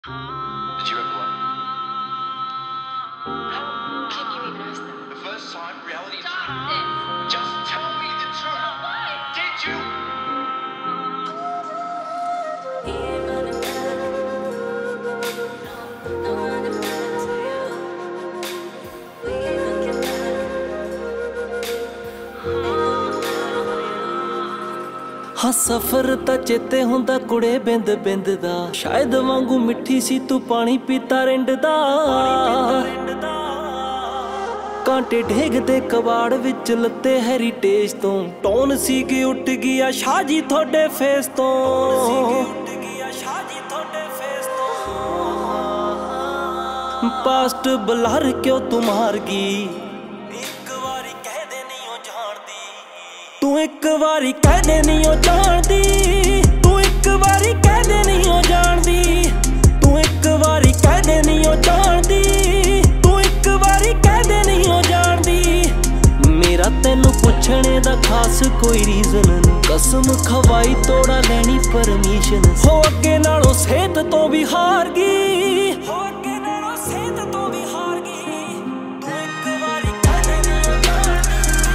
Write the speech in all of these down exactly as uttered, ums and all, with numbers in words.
Did you ever like How can you even ask that? the first time reality? Stop this! Just tell me the truth. Did you? ਹਾਂ ਸਫ਼ਰ ਤਾਂ ਚੇਤੇ ਹੁੰਦਾ ਕੁੜੇ ਬਿੰਦ ਬਿੰਦ ਦਾ, ਸ਼ਾਇਦ ਵਾਂਗੂ ਮਿੱਠੀ ਸੀ ਤੂੰ ਪਾਣੀ ਪੀਤਾ ਰਿੰਡ ਦਾ। ਕਾਂਟੇ ਢੇਗਦੇ ਕਬਾੜ ਵਿੱਚ ਲੱਤੇ ਹੈਰੀਟੇਜ ਤੋਂ, ਟੋਨ ਸੀ ਕਿ ਉੱਟ ਗਿਆ ਸ਼ਾਹ ਜੀ ਤੁਹਾਡੇ ਫੇਸ ਤੋਂ। ਪਾਸਟ ਬਲਰ ਕਿਉਂ ਤੂੰ ਮਾਰ ਗਈ, ਤੂੰ ਇੱਕ ਵਾਰੀ ਕਹਿ ਦੇ ਨਹੀਂ ਉਹ ਜਾਣਦੀ, ਤੂੰ ਇੱਕ ਵਾਰੀ ਕਹਿ ਦੇ ਨਹੀਂ ਉਹ ਜਾਣਦੀ, ਤੂੰ ਇੱਕ ਵਾਰੀ ਕਹਿ ਦੇ ਨਹੀਂ ਉਹ ਜਾਣਦੀ, ਤੂੰ ਇੱਕ ਵਾਰੀ ਕਹਿ ਦੇ ਨਹੀਂ ਉਹ ਜਾਣਦੀ। ਮੇਰਾ ਤੈਨੂੰ ਪੁੱਛਣੇ ਦਾ ਖਾਸ ਕੋਈ ਰੀਜ਼ਨ ਨਹੀਂ, ਕਸਮ ਖਵਾਈ ਤੋੜਾ ਲੈਣੀ ਪਰਮਿਸ਼ਨ। ਹੋ ਅੱਗੇ ਨਾਲੋਂ ਸਿਹਤ ਤੋਂ ਵੀ ਹਾਰ ਗਈ, ਹੋ ਅੱਗੇ ਨਾਲੋਂ ਸਿਹਤ ਤੋਂ ਵੀ ਹਾਰ ਗਈ। ਤੂੰ ਇੱਕ ਵਾਰੀ ਕਹਿ ਦੇ ਨਹੀਂ ਉਹ ਜਾਣਦੀ,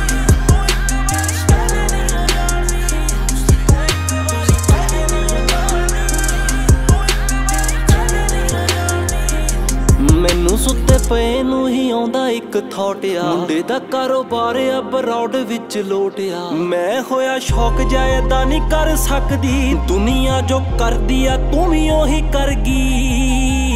ਮੈਨੂੰ ਸੁੱਤੇ ਪਏ ਨੂੰ ਹੀ ਆਉਂਦਾ ਇੱਕ ਥੌਟ ਆ, ਮੁੰਡੇ ਦਾ ਕਾਰੋਬਾਰ ਆ ਬਰੌਡ ਵਿੱਚ ਲੋਟਿਆ। ਮੈਂ ਹੋਇਆ ਸ਼ੌਕ ਜਾਇਦਾ ਨਹੀਂ ਕਰ ਸਕਦੀ, ਦੁਨੀਆ ਜੋ ਕਰਦੀ ਆ ਤੂੰ ਵੀ ਉਹੀ ਕਰ ਗਈ।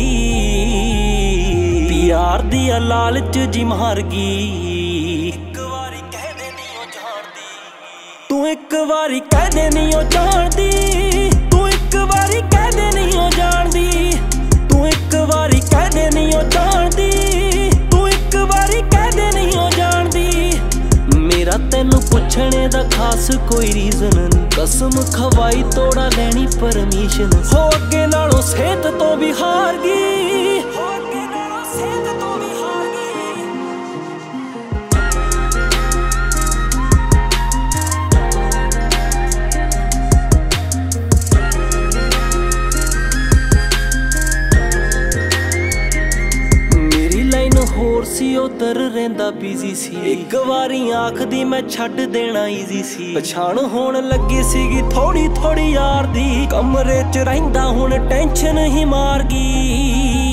ਪਿਆਰ ਦੀ ਆ ਲਾਲਚ ਜੀ ਮਾਰ ਗਈ, ਇੱਕ ਵਾਰੀ ਕਹਿ ਦੇ ਨਹੀਂ ਉਹ ਜਾਣਦੀ, ਤੂੰ ਇੱਕ ਵਾਰੀ ਕਹਿ ਦੇ ਨਹੀਂ ਉਹ ਜਾਣਦੀ, ਤੂੰ ਇੱਕ ਵਾਰੀ ਕਹਿ ਦੇ ਨਹੀਂ ਉਹ ਜਾਣਦੀ, ਤੂੰ ਇੱਕ ਵਾਰੀ ਕਹਿ ਦੇ ਨਹੀਂ ਉਹ ਜਾਣਦੀ, ਤੂੰ ਇੱਕ ਵਾਰੀ ਕਹਿ ਦੇ ਨਹੀਂ ਉਹ ਜਾਣਦੀ। ਮੇਰਾ ਤੈਨੂੰ ਪੁੱਛਣੇ ਦਾ ਖਾਸ ਕੋਈ ਰੀਜ਼ਨ ਨਹੀਂ, ਕਸਮ ਖਵਾਈ ਤੋੜਾ ਲੈਣੀ ਪਰਮਿਸ਼ਨ। ਹੋ ਅੱਗੇ ਨਾਲੋਂ ਸਿਹਤ ਤੋਂ ਵੀ ਹਾਰ ਗਈ, ਹੋ ਅੱਗੇ ਨਾਲੋਂ ਸਿਹਤ ਤੋਂ ਵੀ ਹਾਰ ਗਈ। ਹੋਰ ਸੀ ਉਧਰ ਰਹਿੰਦਾ ਬਿਜ਼ੀ ਸੀ, ਇੱਕ ਵਾਰੀ ਆਖਦੀ ਮੈਂ ਛੱਡ ਦੇਣਾ ਈਜ਼ੀ ਸੀ। ਪਛਾਣ ਹੋਣ ਲੱਗੀ ਸੀਗੀ ਥੋੜੀ ਥੋੜੀ ਯਾਰ ਦੀ, ਕਮਰੇ ਚ ਰਹਿੰਦਾ ਹੁਣ ਟੈਨਸ਼ਨ ਹੀ ਮਾਰ ਗਈ।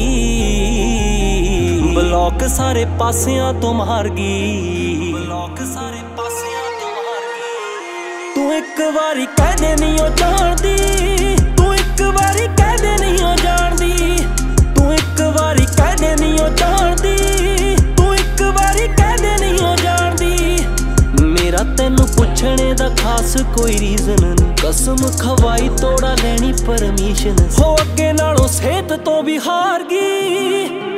ਬਲੌਕ ਸਾਰੇ ਪਾਸਿਆਂ ਤੋਂ ਮਾਰ ਗਈ, ਬਲੌਕ ਸਾਰੇ ਪਾਸਿਆਂ ਤੋਂ ਮਾਰ ਗਈ। ਤੂੰ ਇੱਕ ਵਾਰੀ ਕਹਿ ਦੇ ਨਹੀਂ ਉਹ ਜਾਣਦੀ, ਤੂੰ ਇੱਕ ਵਾਰੀ ਕਹਿ ਦੇ ਨਹੀਂ ਉਹ ਜਾਣਦੀ, ਤੂੰ ਇੱਕ ਵਾਰੀ ਕਹਿ ਦੇ ਨਹੀਂ ਉਹ ਜਾਣਦੀ, ਤੂੰ ਇੱਕ ਵਾਰੀ ਕਹਿ ਦੇ ਨਹੀਂ ਉਹ ਜਾਣਦੀ। ਮੇਰਾ ਤੈਨੂੰ ਪੁੱਛਣੇ ਦਾ ਖਾਸ ਕੋਈ ਰੀਜ਼ਨ ਨਹੀਂ, ਕਸਮ ਖਵਾਈ ਤੋੜਾ ਲੈਣੀ ਪਰਮਿਸ਼ਨ। ਹੋ ਅੱਗੇ ਨਾਲੋਂ ਸਿਹਤ ਤੋਂ ਵੀ ਹਾਰ ਗਈ।